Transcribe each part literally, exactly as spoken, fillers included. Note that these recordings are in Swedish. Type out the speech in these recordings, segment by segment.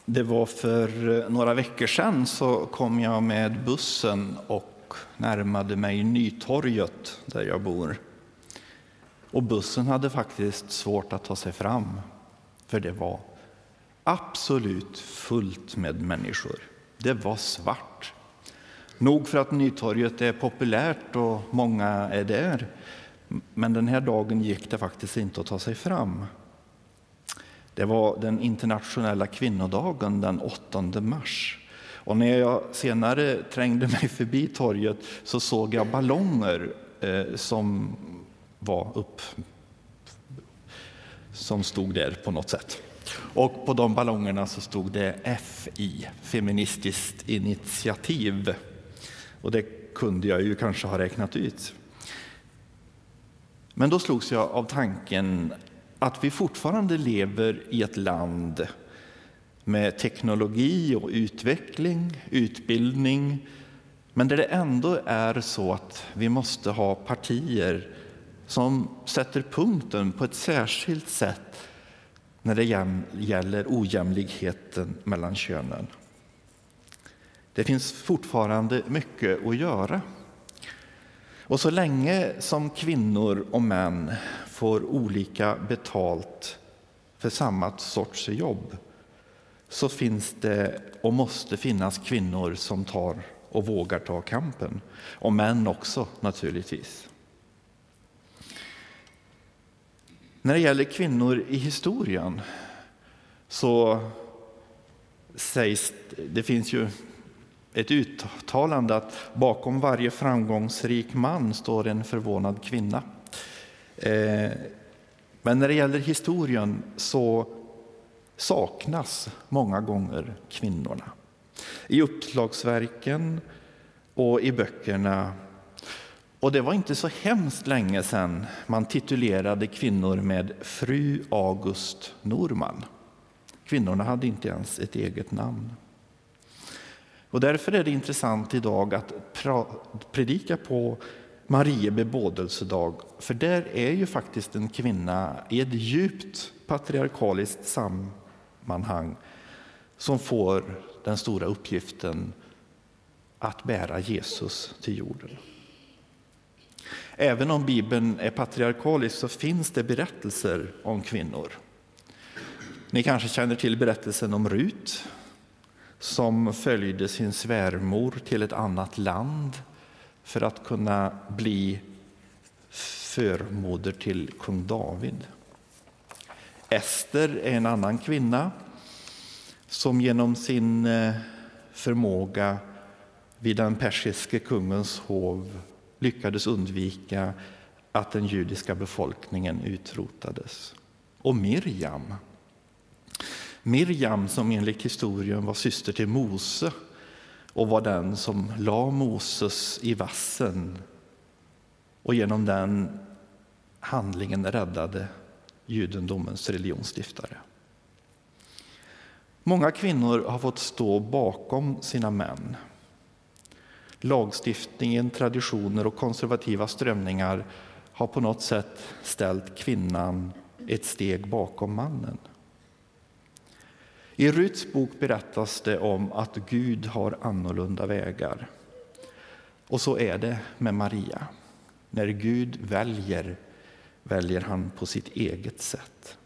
Det var för några veckor sedan så kom jag med bussen och närmade mig Nytorget där jag bor. Och bussen hade faktiskt svårt att ta sig fram, för det var absolut fullt med människor. Det var svart. Nog för att Nytorget är populärt och många är där, men den här dagen gick det faktiskt inte att ta sig fram. Det var den internationella kvinnodagen den åttonde mars. Och när jag senare trängde mig förbi torget så såg jag ballonger eh, som var upp, som stod där på något sätt. Och på de ballongerna så stod det F I, Feministiskt initiativ. Och det kunde jag ju kanske ha räknat ut. Men då slogs jag av tanken att vi fortfarande lever i ett land med teknologi och utveckling, utbildning, men där det ändå är så att vi måste ha partier som sätter punkten på ett särskilt sätt när det gäller ojämlikheten mellan könen. Det finns fortfarande mycket att göra. Och så länge som kvinnor och män får olika betalt för samma sorts jobb så finns det och måste finnas kvinnor som tar och vågar ta kampen. Och män också naturligtvis. När det gäller kvinnor i historien så sägs det finns ju ett uttalande att bakom varje framgångsrik man står en förvånad kvinna. Eh, men när det gäller historien så saknas många gånger kvinnorna. I uppslagsverken och i böckerna. Och det var inte så hemskt länge sedan man titulerade kvinnor med fru August Norman. Kvinnorna hade inte ens ett eget namn. Och därför är det intressant idag att predika på Marie bebådelsedag. För där är ju faktiskt en kvinna i ett djupt patriarkaliskt sammanhang som får den stora uppgiften att bära Jesus till jorden. Även om Bibeln är patriarkalisk så finns det berättelser om kvinnor. Ni kanske känner till berättelsen om Rut som följde sin svärmor till ett annat land för att kunna bli förmoder till kung David. Ester är en annan kvinna som genom sin förmåga vid den persiske kungens hov lyckades undvika att den judiska befolkningen utrotades. Och Miriam. Miriam som enligt historien var syster till Mose och var den som la Moses i vassen och genom den handlingen räddade judendomens religionsstiftare. Många kvinnor har fått stå bakom sina män. Lagstiftningen, traditioner och konservativa strömningar har på något sätt ställt kvinnan ett steg bakom mannen. I Ruts bok berättas det om att Gud har annorlunda vägar. Och så är det med Maria. När Gud väljer, väljer han på sitt eget sätt.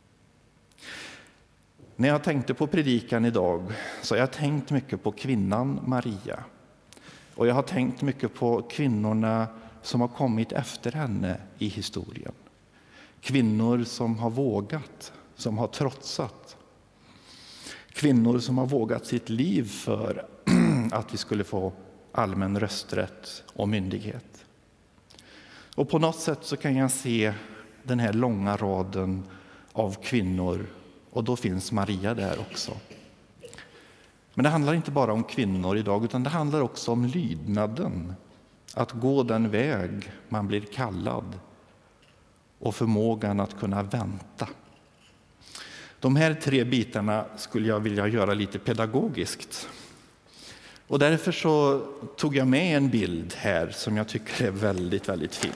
När jag tänkte på predikan idag så har jag tänkt mycket på kvinnan Maria. Och jag har tänkt mycket på kvinnorna som har kommit efter henne i historien. Kvinnor som har vågat, som har trotsat. Kvinnor som har vågat sitt liv för att vi skulle få allmän rösträtt och myndighet. Och på något sätt så kan jag se den här långa raden av kvinnor, och då finns Maria där också. Men det handlar inte bara om kvinnor idag, utan det handlar också om lydnaden. Att gå den väg man blir kallad och förmågan att kunna vänta. De här tre bitarna skulle jag vilja göra lite pedagogiskt. Och därför så tog jag med en bild här som jag tycker är väldigt, väldigt fin.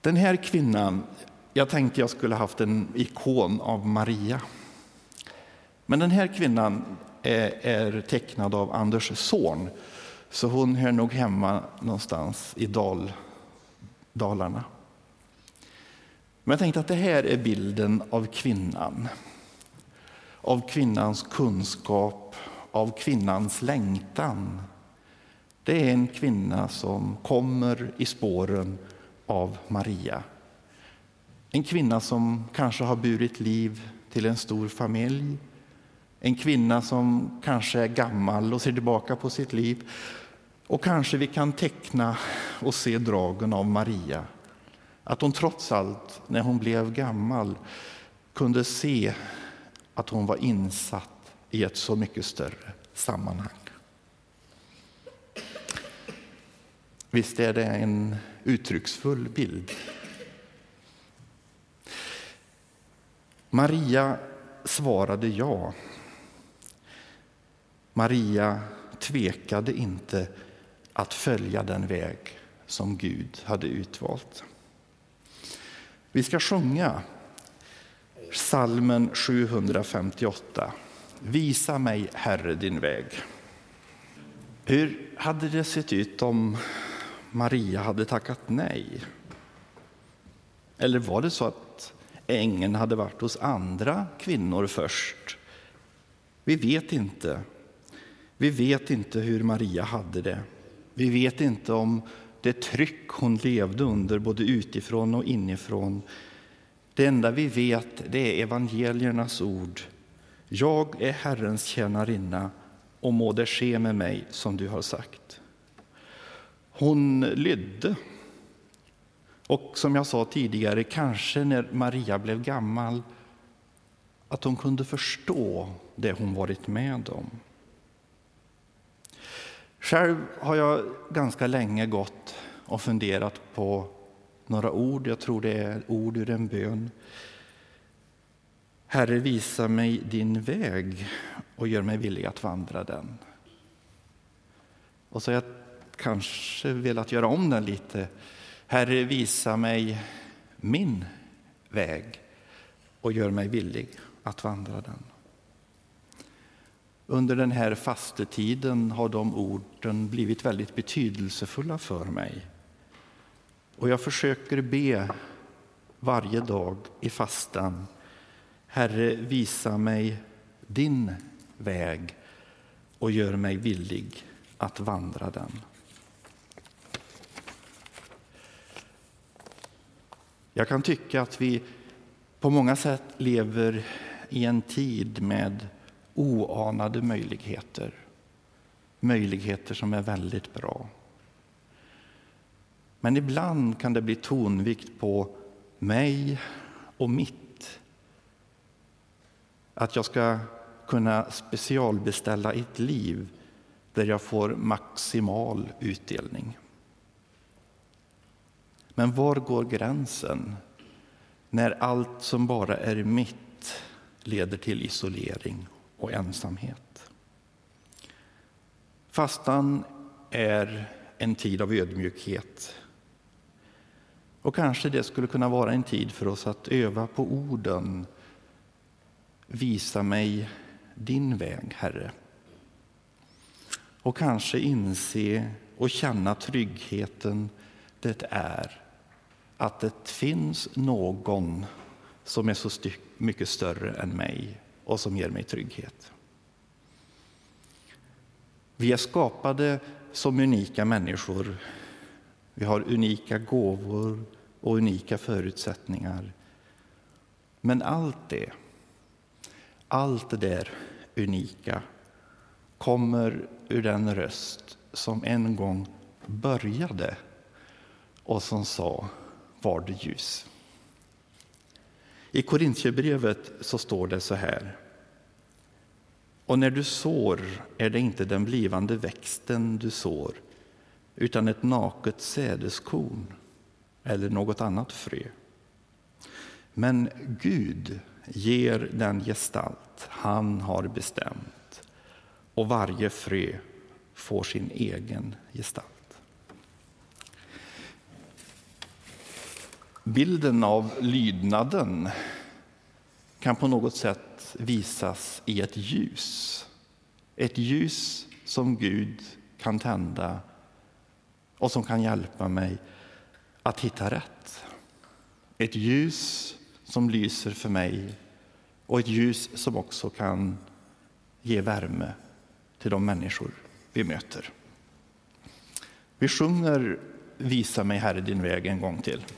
Den här kvinnan, jag tänkte jag skulle haft en ikon av Maria. Men den här kvinnan är, är tecknad av Anders son. Så hon hör nog hemma någonstans i Dal, Dalarna. Men jag tänkte att det här är bilden av kvinnan. Av kvinnans kunskap, av kvinnans längtan. Det är en kvinna som kommer i spåren av Maria. En kvinna som kanske har burit liv till en stor familj. En kvinna som kanske är gammal och ser tillbaka på sitt liv. Och kanske vi kan teckna och se dragen av Maria. Att hon trots allt, när hon blev gammal, kunde se att hon var insatt i ett så mycket större sammanhang. Visst är det en uttrycksfull bild. Maria svarade ja. Maria tvekade inte att följa den väg som Gud hade utvalt. Vi ska sjunga Psalmen sjuhundrafemtioåtta. Visa mig, Herre, din väg. Hur hade det sett ut om Maria hade tackat nej? Eller var det så att ängeln hade varit hos andra kvinnor först? Vi vet inte. Vi vet inte hur Maria hade det. Vi vet inte om det tryck hon levde under både utifrån och inifrån. Det enda vi vet, det är evangeliernas ord. Jag är Herrens tjänarinna och må det ske med mig som du har sagt. Hon lydde. Och som jag sa tidigare, kanske när Maria blev gammal, att hon kunde förstå det hon varit med om. Själv har jag ganska länge gått och funderat på några ord. Jag tror det är ord ur en bön. Herre, visa mig din väg och gör mig villig att vandra den. Och så har jag kanske velat göra om den lite. Herre, visa mig min väg och gör mig villig att vandra den. Under den här fastetiden har de orden blivit väldigt betydelsefulla för mig. Och jag försöker be varje dag i fastan. Herre, visa mig din väg och gör mig villig att vandra den. Jag kan tycka att vi på många sätt lever i en tid med oanade möjligheter. Möjligheter som är väldigt bra. Men ibland kan det bli tonvikt på mig och mitt. Att jag ska kunna specialbeställa ett liv där jag får maximal utdelning. Men var går gränsen när allt som bara är mitt leder till isolering och ensamhet? Fastan är en tid av ödmjukhet. Och kanske det skulle kunna vara en tid för oss att öva på orden. Visa mig din väg, Herre. Och kanske inse och känna tryggheten det är att det finns någon som är så mycket större än mig och som ger mig trygghet. Vi är skapade som unika människor. Vi har unika gåvor och unika förutsättningar. Men allt det, allt det där unika kommer ur den röst som en gång började och som sa, var det ljus. I Korintierbrevet så står det så här. Och när du sår är det inte den blivande växten du sår, utan ett naket sädeskorn eller något annat frö. Men Gud ger den gestalt han har bestämt, och varje frö får sin egen gestalt. bilden av lydnaden kan på något sätt visas i ett ljus. Ett ljus som Gud kan tända och som kan hjälpa mig att hitta rätt. Ett ljus som lyser för mig och ett ljus som också kan ge värme till de människor vi möter. Vi sjunger Visa mig, Herre, din väg en gång till.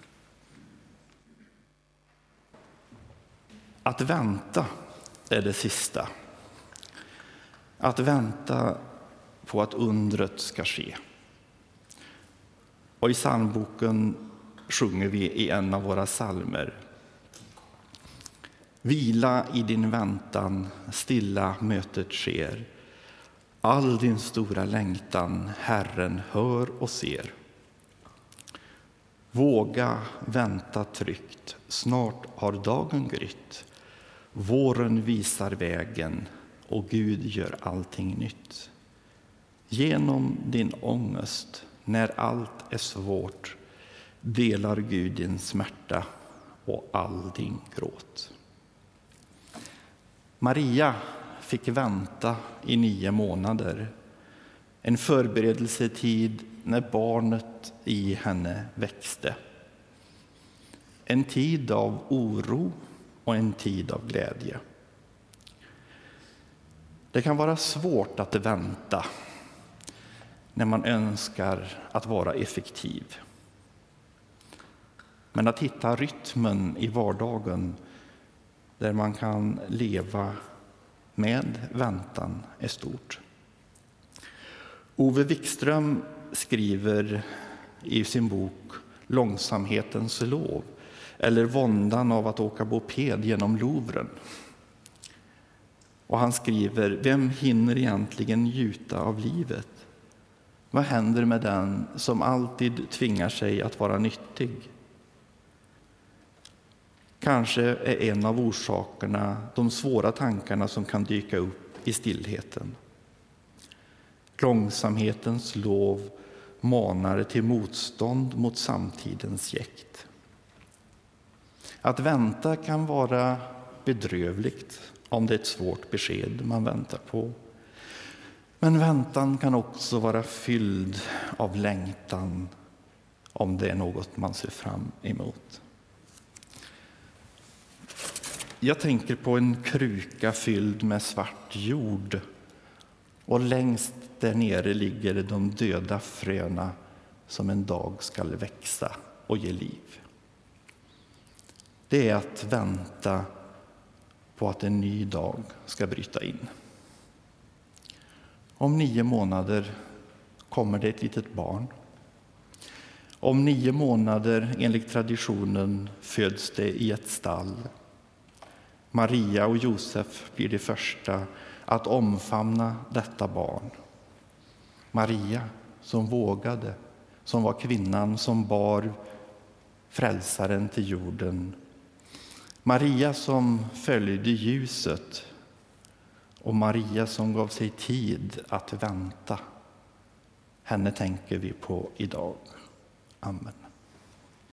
Att vänta är det sista. Att vänta på att undret ska ske. Och i psalmboken sjunger vi i en av våra psalmer: vila i din väntan, stilla mötet sker. All din stora längtan Herren hör och ser. Våga vänta tryggt, snart har dagen grytt. Våren visar vägen och Gud gör allting nytt. Genom din ångest, när allt är svårt, delar Gud din smärta och all din gråt. Maria fick vänta i nio månader. En förberedelsetid när barnet i henne växte. En tid av oro och en tid av glädje. Det kan vara svårt att vänta när man önskar att vara effektiv. Men att hitta rytmen i vardagen där man kan leva med väntan är stort. Ove Wikström skriver i sin bok Långsamhetens lov, eller våndan av att åka moped genom Louvren. Och han skriver: vem hinner egentligen njuta av livet? Vad händer med den som alltid tvingar sig att vara nyttig? Kanske är en av orsakerna de svåra tankarna som kan dyka upp i stillheten. Långsamhetens lov manar till motstånd mot samtidens jäkt. Att vänta kan vara bedrövligt om det är ett svårt besked man väntar på. Men väntan kan också vara fylld av längtan om det är något man ser fram emot. Jag tänker på en kruka fylld med svart jord, och längst där nere ligger de döda fröna som en dag ska växa och ge liv. Det är att vänta på att en ny dag ska bryta in. Om nio månader kommer det ett litet barn. Om nio månader, enligt traditionen, föds det i ett stall. Maria och Josef blir de första att omfamna detta barn. Maria som vågade, som var kvinnan som bar frälsaren till jorden. Maria som följde ljuset, och Maria som gav sig tid att vänta. Henne tänker vi på idag. Amen.